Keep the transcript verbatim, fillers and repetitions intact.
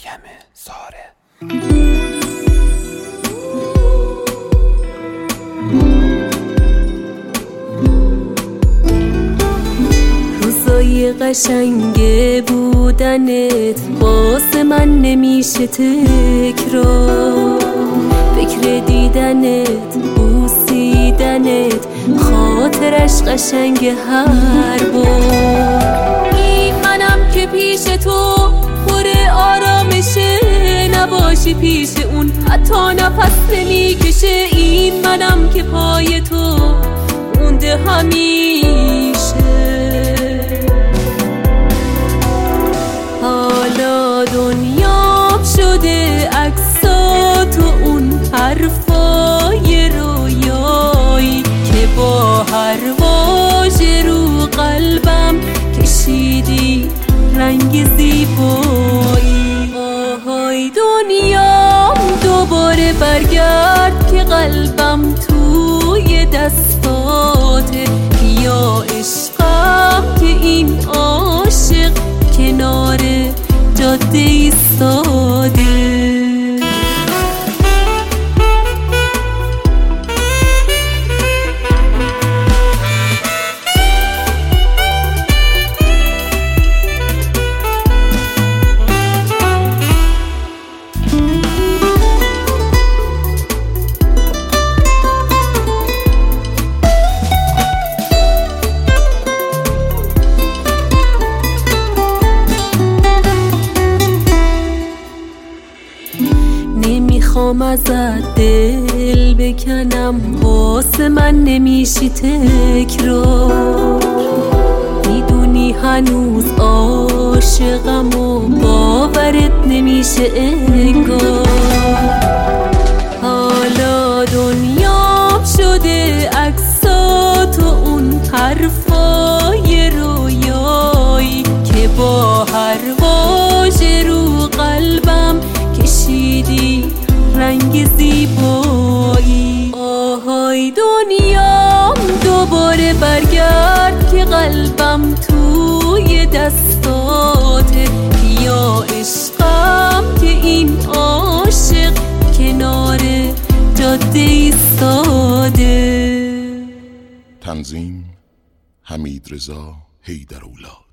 مریم زاره. روزای قشنگ بودنت واسه من نمیشه تکرار، فکر دیدنت بوسیدنت خاطرش قشنگ هر بار. این منم که پیش تو پر آرامشه، نباشی پیش اون حتی نفس نمیکشه. این منم که پای تو مونده همیشه. حالا دنیام شده عکسات و اون حرفای رویایی که با هر واژه رو قلبم کشیدی رنگ زیبایی. آهای دنیام دوباره برگرد که قلبم توی دستاته. یا عشقم که این عاشق کنار جاده ایستاده. نمیخوام ازت دل بکنم، واسه من نمیشی تکرار. میدونی هنوز عاشقم و باورت نمیشه انگار. حالا دنیام شده عکسات و اون حرفای رویایی که با هر واژه رو قلبم کشیدی رنگ زیبایی. آهای دنیام دوباره برگرد که قلبم توی دستاته. یا عشقم که این عاشق کنار جاده ایستاده. تنظیم حمید رضا حیدرالله.